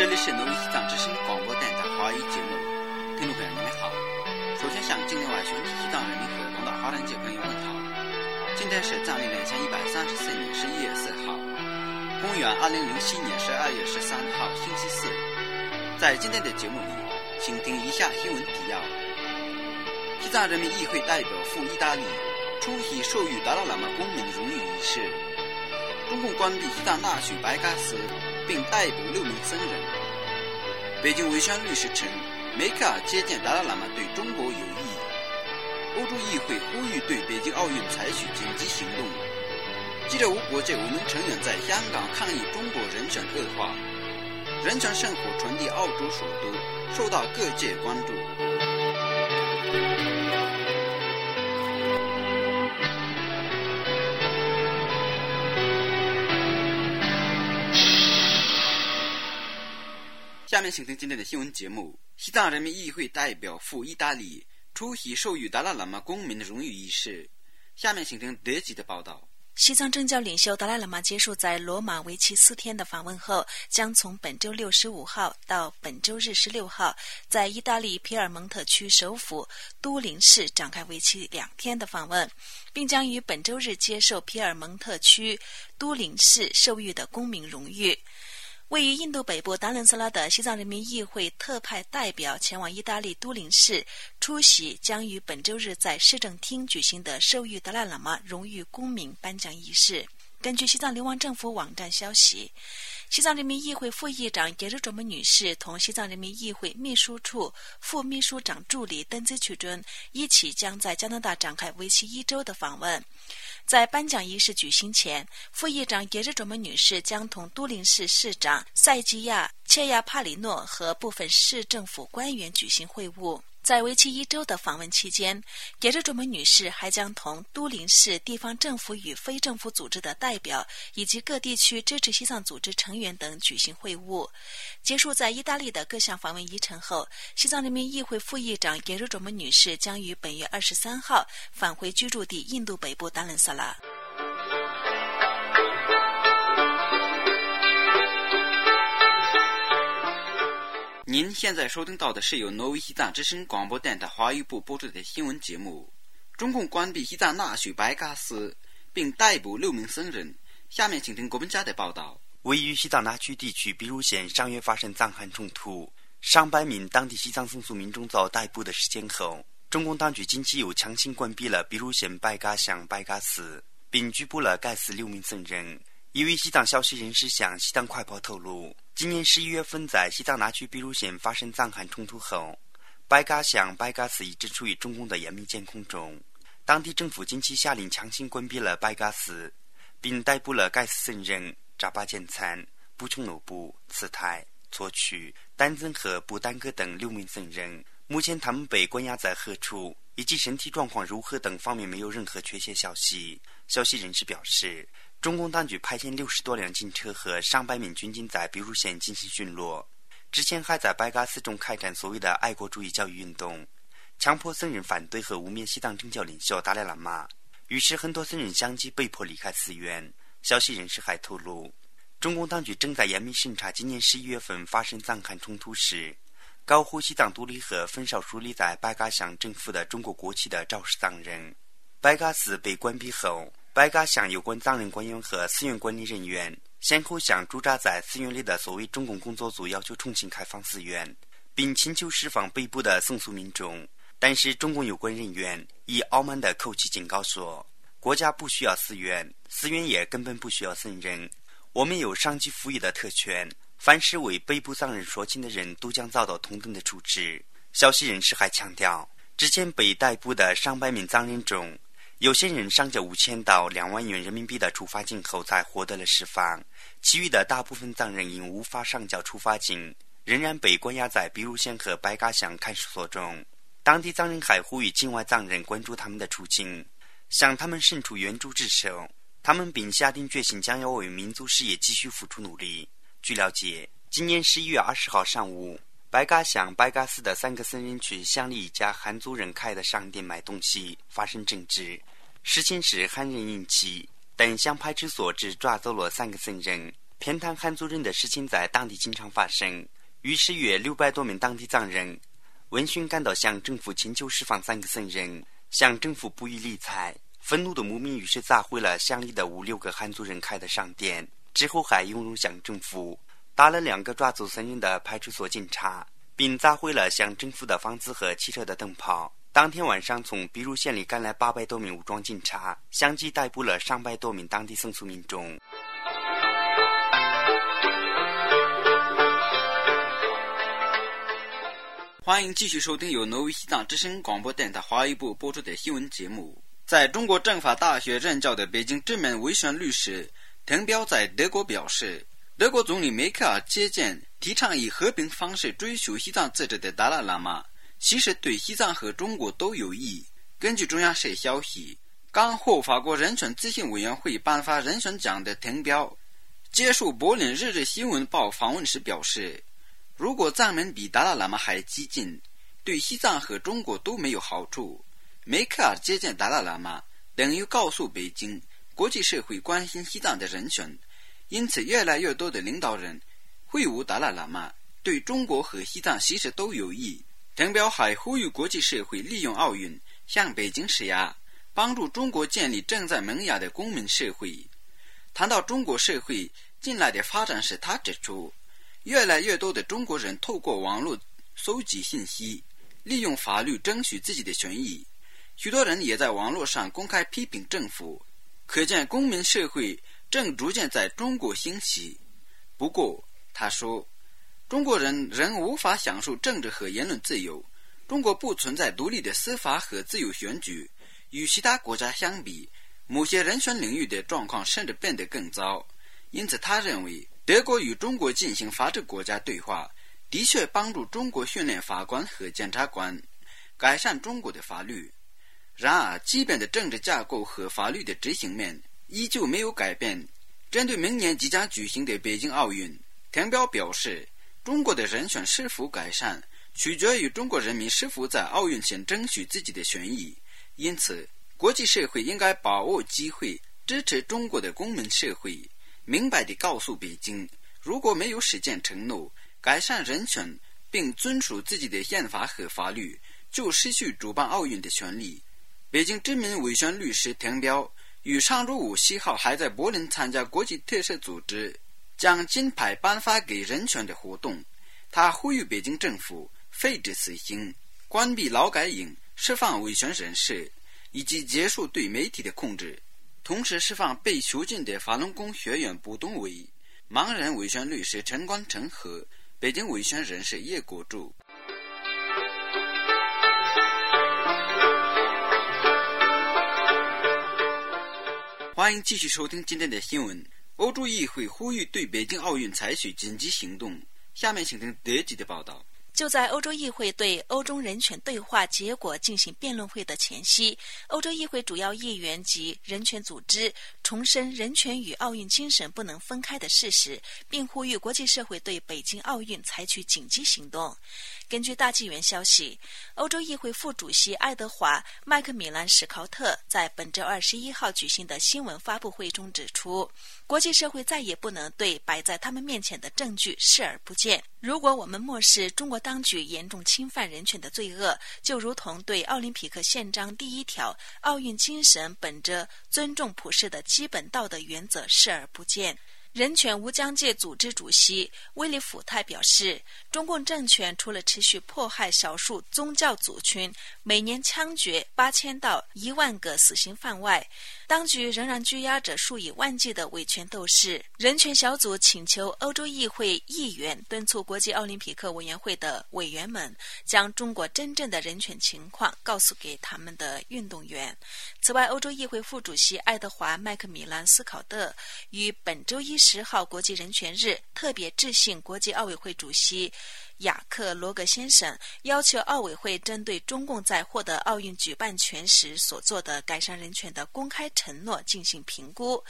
这里是挪威西藏之声广播电台华语节目，听众朋友你们好。首先向境内外全体西藏人民和广大华人界朋友问好。今天是藏历2134年11月4号，公元2007年12月13号，星期四。在今天的节目里，请听以下新闻提要：西藏人民议会代表赴意大利出席授予达赖喇嘛公民荣誉仪式。中共关闭西藏纳曲白嘎寺，并逮捕6名僧人。北京维权律师称，梅克尔接见达赖喇嘛对中国有益。欧洲议会呼吁对北京奥运采取紧急行动。记者无国界5名成员在香港抗议中国人权恶化。人权圣火传递澳洲首都，受到各界关注。下面请听今天的新闻节目。西藏人民议会代表赴意大利出席授予达赖喇嘛公民荣誉仪式。下面请听德籍的报道。 西藏政教领袖达赖喇嘛结束在罗马为期4天的访问后，将从本周6 15号到本周日16号，在意大利皮尔蒙特区首府都灵市展开为期2天的访问，并将于本周日接受皮尔蒙特区都灵市授予的公民荣誉。位于印度北部达伦萨拉的西藏人民议会特派代表前往意大利都灵市出席将于本周日在市政厅举行的授予达赖喇嘛荣誉公民颁奖仪式。根据西藏流亡政府网站消息，西藏人民议会副议长耶日卓木女士同西藏人民议会秘书处副秘书长助理登兹曲尊一起将在加拿大展开为期1周的访问。在颁奖仪式举行前，副议长耶日卓木女士将同都灵市市长塞基亚切亚帕里诺和部分市政府官员举行会晤。在为期1周的访问期间，耶日卓木女士还将同都灵市地方政府与非政府组织的代表以及各地区支持西藏组织成员等举行会晤。结束在意大利的各项访问议程后，西藏人民议会副议长耶日卓木女士将于本月23号返回居住地印度北部达伦萨拉。 您现在收听到的是由挪威西藏之声广播电台华语部播出的新闻节目。中共关闭西藏纳曲白嘎寺，并逮捕6名僧人。下面请听国本家的报道。 位于西藏纳曲地区比如县上月发生藏汉冲突，上百名当地西藏僧俗民众遭逮捕的事件后，中共当局近期又强行关闭了比如县白嘎乡白嘎寺，并拘捕了该寺6名僧人。一位西藏消息人士向西藏快报透露，今年11月份在西藏纳曲比如县发生藏汉冲突后，白嘎乡白嘎寺一直处于中共的严密监控中。当地政府近期下令强行关闭了白嘎寺，并逮捕了该寺僧人扎巴建参、布琼诺布、次泰、措曲、丹增和布丹格等6名僧人。目前他们被关押在何处以及身体状况如何等方面没有任何确切消息。消息人士表示，中共当局派遣60多辆警车和上百名军警在比如县进行巡逻，之前还在白嘎寺中开展所谓的爱国主义教育运动，强迫僧人反对和污蔑西藏政教领袖达赖喇嘛，于是很多僧人相继被迫离开寺院。消息人士还透露，中共当局正在严密审查今年11月份发生藏汉冲突时高呼西藏独立和焚烧树立在白嘎乡政府的中国国旗的肇事藏人。白嘎寺被关闭后，白嘎乡有关藏人官员和寺院管理人员先后向驻扎在寺院里的所谓中共工作组要求重新开放寺院，并请求释放被捕的僧俗民众。但是中共有关人员以傲慢的口气警告说，国家不需要寺院，寺院也根本不需要僧人，我们有上级赋予的特权，凡是为被捕藏人说情的人都将遭到同等的处置。消息人士还强调，之前被逮捕的上百名藏人中，有些人上交5000到2万元人民币的处罚金后才获得了释放，其余的大部分藏人因无法上交处罚金，仍然被关押在比如县和白嘎乡看守所中。当地藏人还呼吁境外藏人关注他们的处境，向他们伸出援助之手，他们并下定决心将要为民族事业继续付出努力。据了解，今年11月20号上午，白嘎乡白嘎寺的3个僧人去乡里一家汉族人开的商店买东西，发生争执。事情是汉人引起，但乡派出所只抓走了3个僧人， 偏袒汉族人的事情在当地经常发生，于是约600多名当地藏人闻讯赶到向政府请求释放3个僧人，向政府不予理睬。愤怒的牧民于是砸毁了乡里的5-6个汉族人开的商店，之后还涌入向政府，打了2个抓走僧人的派出所警察，并砸毁了向政府的房子和汽车的灯泡。当天晚上，从秘鲁县里赶来800多名武装警察，相继逮捕了上百多名当地僧俗民众。 欢迎继续收听由挪威西藏之声广播电台华语部播出的新闻节目。在中国政法大学任教的北京知名维权律师滕彪在德国表示，德国总理梅克尔接见提倡以和平方式追求西藏自治的达赖喇嘛，其实对西藏和中国都有益。根据中央社消息，刚获法国人权咨询委员会颁发人权奖的滕彪接受柏林日日新闻报访问时表示，如果藏民比达赖喇嘛还激进，对西藏和中国都没有好处。梅克尔接见达赖喇嘛等于告诉北京，国际社会关心西藏的人权，因此越来越多的领导人会晤达赖喇嘛，对中国和西藏其实都有益。滕彪还呼吁国际社会利用奥运向北京施压，帮助中国建立正在萌芽的公民社会。谈到中国社会近来的发展时，他指出，越来越多的中国人透过网络搜集信息，利用法律争取自己的权益，许多人也在网络上公开批评政府，可见公民社会正逐渐在中国兴起。不过他说，中国人仍无法享受政治和言论自由，中国不存在独立的司法和自由选举，与其他国家相比，某些人权领域的状况甚至变得更糟。因此他认为，德国与中国进行法治国家对话，的确帮助中国训练法官和检察官，改善中国的法律。然而基本的政治架构和法律的执行面依旧没有改变。针对明年即将举行的北京奥运，滕彪表示，中国的人权是否改善取决于中国人民是否在奥运前争取自己的权益，因此国际社会应该把握机会，支持中国的公民社会，明白地告诉北京，如果没有实践承诺，改善人权并遵守自己的宪法和法律，就失去主办奥运的权利。北京知名维权律师滕彪于上周5、7号还在柏林参加国际特赦组织将金牌颁发给人权的活动。他呼吁北京政府废止死刑，关闭劳改营，释放维权人士，以及结束对媒体的控制，同时释放被囚禁的法轮功学员卜东伟、盲人维权律师陈光诚和北京维权人士叶国柱。欢迎继续收听今天的新闻。欧洲议会呼吁对北京奥运采取紧急行动。下面请听德籍的报道。 就在欧洲议会对欧中人权对话结果进行辩论会的前夕，欧洲议会主要议员及人权组织重申人权与奥运精神不能分开的事实，并呼吁国际社会对北京奥运采取紧急行动。根据大纪元消息，欧洲议会副主席爱德华·麦克米兰·史考特在本周21号举行的新闻发布会中指出，国际社会再也不能对摆在他们面前的证据视而不见。如果我们漠视中国当局严重侵犯人权的罪恶，就如同对奥林匹克宪章第1条奥运精神本着尊重普世的基本道德原则视而不见。人权无疆界组织主席威利甫泰表示，中共政权除了持续迫害少数宗教族群，每年枪决8000到1万个死刑犯外，当局仍然拘押着数以万计的维权斗士。人权小组请求欧洲议会议员敦促国际奥林匹克委员会的委员们将中国真正的人权情况告诉给他们的运动员。此外，欧洲议会副主席爱德华·麦克米兰·斯考特于本周一10号国际人权日特别致信国际奥委会主席雅克·罗格先生，要求奥委会针对中共在获得奥运举办权时所做的改善人权的公开承诺进行评估。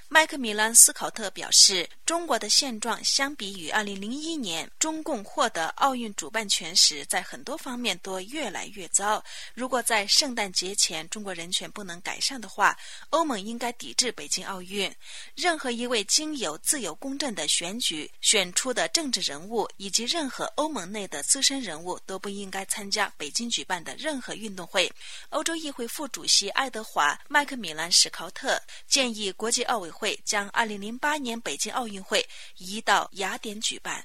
麦克米兰斯考特表示，中国的现状相比于2001年中共获得奥运主办权时，在很多方面都越来越糟。如果在圣诞节前中国人权不能改善的话，欧盟应该抵制北京奥运。任何一位经由自由公正的选举选出的政治人物，以及任何欧盟内的资深人物都不应该参加北京举办的任何运动会。欧洲议会副主席爱德华·麦克米兰史考特建议国际奥委会将2008年北京奥运会移到雅典举办。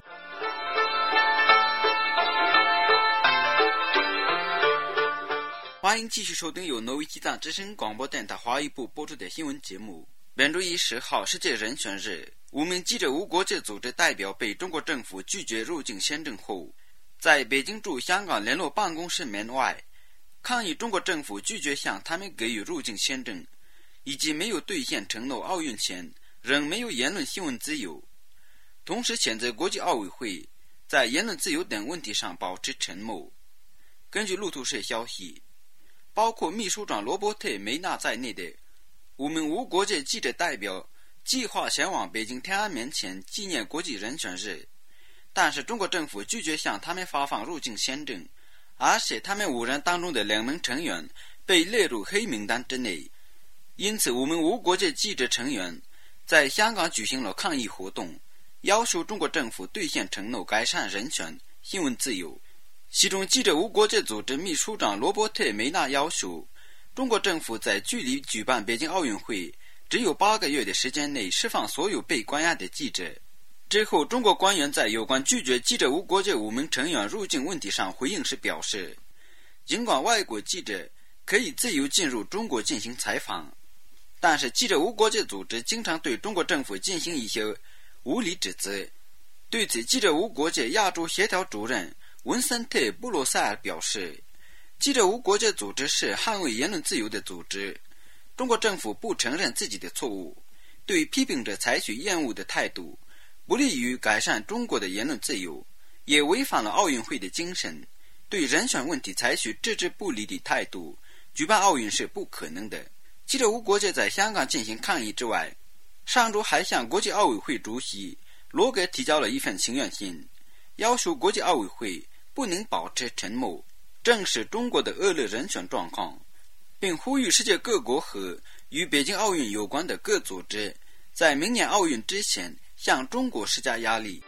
欢迎继续收听由挪威基藏之声广播电台华语部播出的新闻节目。本周1、10号世界人权日，5名记者无国界组织代表被中国政府拒绝入境签证后，在北京驻香港联络办公室门外抗议中国政府拒绝向他们给予入境签证，以及没有兑现承诺奥运前仍没有言论新闻自由，同时谴责国际奥委会在言论自由等问题上保持沉默。根据路透社消息，包括秘书长罗伯特·梅纳在内的5名无国界记者代表计划前往北京天安门前纪念国际人权日，但是中国政府拒绝向他们发放入境签证，而且他们5人当中的2名成员被列入黑名单之内。因此5名无国界记者成员在香港举行了抗议活动，要求中国政府兑现承诺，改善人权、新闻自由。其中记者无国界组织秘书长罗伯特·梅纳要求中国政府在距离举办北京奥运会只有8个月的时间内释放所有被关押的记者。之后中国官员在有关拒绝记者无国界5名成员入境问题上回应时表示，尽管外国记者可以自由进入中国进行采访，但是记者无国界组织经常对中国政府进行一些无理指责。对此，记者无国界亚洲协调主任文森特·布罗塞尔表示，记者无国界组织是捍卫言论自由的组织，中国政府不承认自己的错误，对批评者采取厌恶的态度，不利于改善中国的言论自由，也违反了奥运会的精神，对人权问题采取置之不理的态度，举办奥运是不可能的。记者无国界在香港进行抗议之外，上周还向国际奥委会主席罗格提交了一份请愿信，要求国际奥委会不能保持沉默，正视中国的恶劣人权状况，并呼吁世界各国和与北京奥运有关的各组织在明年奥运之前向中国施加压力。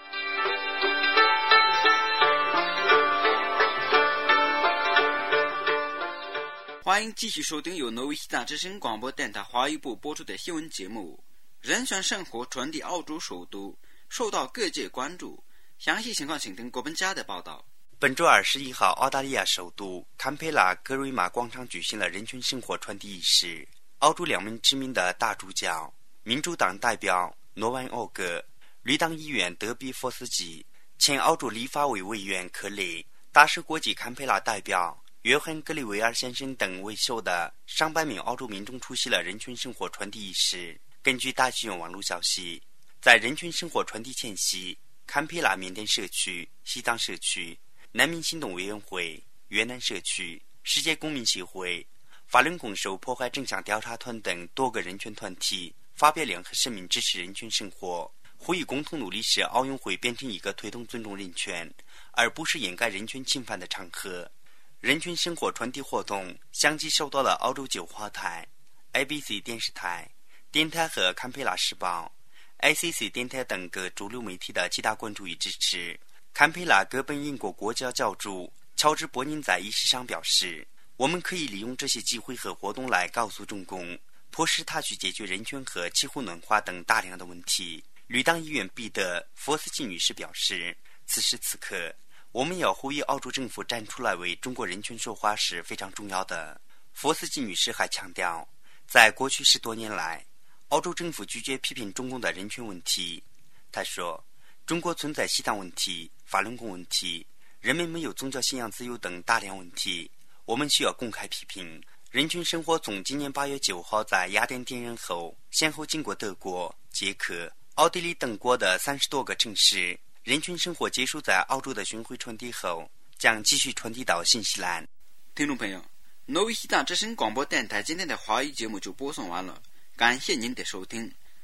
欢迎继续收听由挪威西藏之声广播电台华语部播出的新闻节目。人权生活传递澳洲首都受到各界关注，详细情况请听郭本家的报道。 本周21号，澳大利亚首都堪培拉格瑞玛广场举行了人权生活传递仪式。澳洲2名知名的大主教，民主党代表诺万·奥格、绿党议员德比·佛斯基、前澳洲立法委委员克雷、大使国际堪培拉代表约翰·格里维尔先生等为首的上百名澳洲民众出席了人权生活传递仪式。根据大纪元网络消息，在人权生活传递前夕，堪培拉缅甸社区、西藏社区、难民行动委员会、越南社区、世界公民协会、法轮功受迫害真相调查团等多个人权团体发表联合声明，支持人权生活，呼吁共同努力使奥运会变成一个推动尊重人权而不是掩盖人权侵犯的场合。人权生活传递活动相继受到了澳洲9华台、ABC 电视台、电台和堪培拉时报、ICC 电台等各主流媒体的极大关注与支持。堪培拉哥本英国国教教主乔治·伯宁在仪式上表示，我们可以利用这些机会和活动来告诉中共，迫使他去解决人权和气候暖化等大量的问题。绿党议员彼得·佛斯基女士表示，此时此刻我们要呼吁澳洲政府站出来为中国人权说话是非常重要的。佛斯基女士还强调，在过去10多年来，澳洲政府拒绝批评中共的人权问题。她说，中国存在西藏问题、法轮功问题、人们没有宗教信仰自由等大量问题，我们需要公开批评。人权生活从今年8月9号在雅典点燃后，先后经过德国、捷克、奥地利等国的30多个城市。人权生活结束在澳洲的巡回传递后，将继续传递到新西兰。 听众朋友，挪威西藏之声广播电台今天的华语节目就播送完了，感谢您的收听。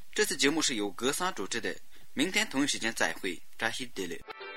这次节目是由格桑主持的，明天同一时间再会，扎西德勒。